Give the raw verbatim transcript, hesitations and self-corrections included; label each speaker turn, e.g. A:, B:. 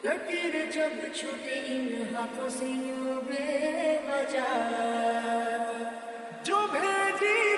A: लकीर जब छूटे इन हाथों से यूं बेवजह जो भेजी